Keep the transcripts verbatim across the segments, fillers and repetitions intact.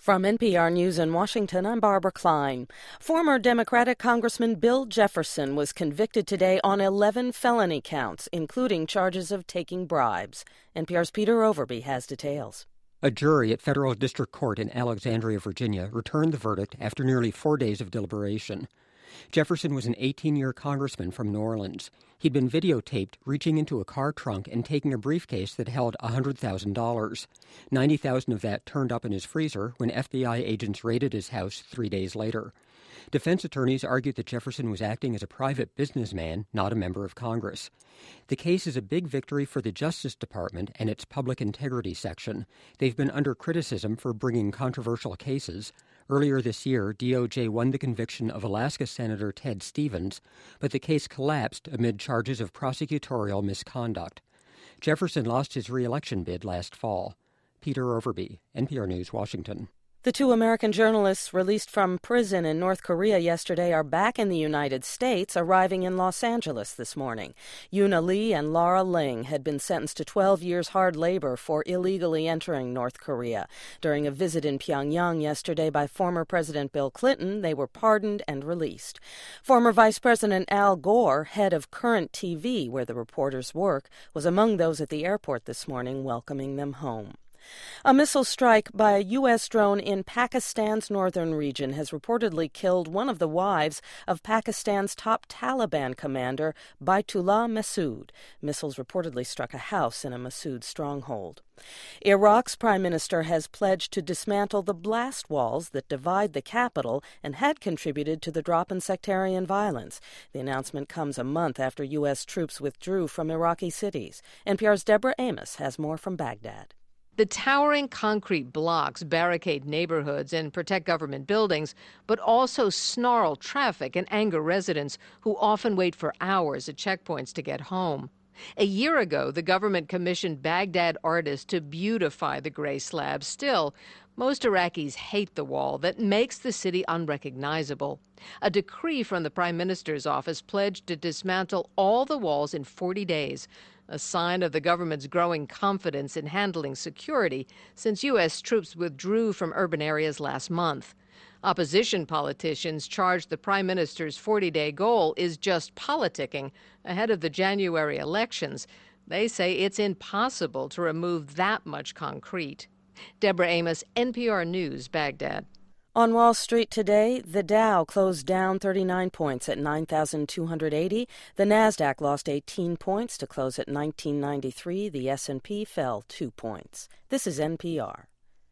From N P R News in Washington, I'm Barbara Klein. Former Democratic Congressman Bill Jefferson was convicted today on eleven felony counts, including charges of taking bribes. N P R's Peter Overby has details. A jury at Federal District Court in Alexandria, Virginia, returned the verdict after nearly four days of deliberation. Jefferson was an eighteen-year congressman from New Orleans. He'd been videotaped reaching into a car trunk and taking a briefcase that held one hundred thousand dollars. ninety thousand dollars of that turned up in his freezer when F B I agents raided his house three days later. Defense attorneys argued that Jefferson was acting as a private businessman, not a member of Congress. The case is a big victory for the Justice Department and its public integrity section. They've been under criticism for bringing controversial cases. Earlier this year, D O J won the conviction of Alaska Senator Ted Stevens, but the case collapsed amid charges of prosecutorial misconduct. Jefferson lost his re-election bid last fall. Peter Overby, N P R News, Washington. The two American journalists released from prison in North Korea yesterday are back in the United States, arriving in Los Angeles this morning. Yoona Lee and Lara Ling had been sentenced to twelve years hard labor for illegally entering North Korea. During a visit in Pyongyang yesterday by former President Bill Clinton, they were pardoned and released. Former Vice President Al Gore, head of Current T V, where the reporters work, was among those at the airport this morning welcoming them home. A missile strike by a U S drone in Pakistan's northern region has reportedly killed one of the wives of Pakistan's top Taliban commander, Baitullah Masood. Missiles reportedly struck a house in a Masood stronghold. Iraq's prime minister has pledged to dismantle the blast walls that divide the capital and had contributed to the drop in sectarian violence. The announcement comes a month after U S troops withdrew from Iraqi cities. N P R's Deborah Amos has more from Baghdad. The towering concrete blocks barricade neighborhoods and protect government buildings, but also snarl traffic and anger residents who often wait for hours at checkpoints to get home. A year ago, the government commissioned Baghdad artists to beautify the gray slabs. Still, most Iraqis hate the wall that makes the city unrecognizable. A decree from the prime minister's office pledged to dismantle all the walls in forty days, a sign of the government's growing confidence in handling security since U S troops withdrew from urban areas last month. Opposition politicians charge the prime minister's forty-day goal is just politicking ahead of the January elections. They say it's impossible to remove that much concrete. Deborah Amos, N P R News, Baghdad. On Wall Street today, the Dow closed down thirty-nine points at nine thousand two hundred eighty. The Nasdaq lost eighteen points to close at nineteen ninety-three. The S and P fell two points. This is N P R.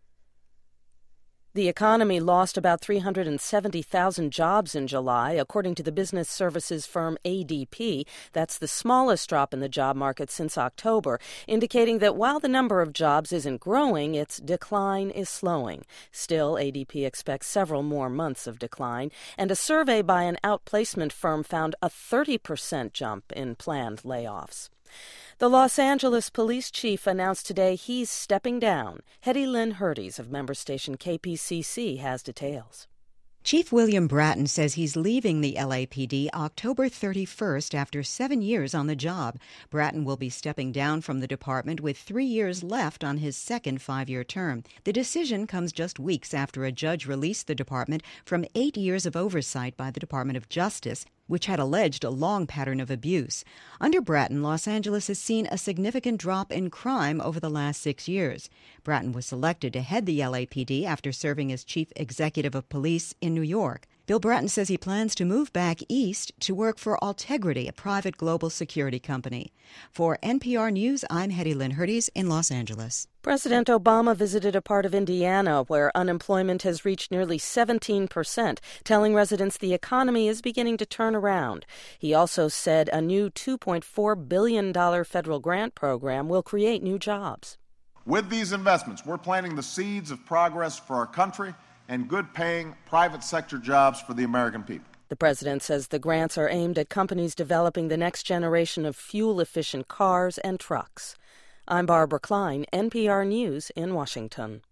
The economy lost about three hundred seventy thousand jobs in July, according to the business services firm A D P. That's the smallest drop in the job market since October, indicating that while the number of jobs isn't growing, its decline is slowing. Still, A D P expects several more months of decline, and a survey by an outplacement firm found a thirty percent jump in planned layoffs. The Los Angeles police chief announced today he's stepping down. Hetty Lynn Hurties of member station K P C C has details. Chief William Bratton says he's leaving the L A P D October thirty-first after seven years on the job. Bratton will be stepping down from the department with three years left on his second five-year term. The decision comes just weeks after a judge released the department from eight years of oversight by the Department of Justice, which had alleged a long pattern of abuse. Under Bratton, Los Angeles has seen a significant drop in crime over the last six years. Bratton was selected to head the L A P D after serving as chief executive of police in New York. Bill Bratton says he plans to move back east to work for Altegrity, a private global security company. For N P R News, I'm Hetty Lynn Hurties in Los Angeles. President Obama visited a part of Indiana where unemployment has reached nearly seventeen percent, telling residents the economy is beginning to turn around. He also said a new two point four billion dollars federal grant program will create new jobs. With these investments, we're planting the seeds of progress for our country and good-paying private sector jobs for the American people. The president says the grants are aimed at companies developing the next generation of fuel-efficient cars and trucks. I'm Barbara Klein, N P R News in Washington.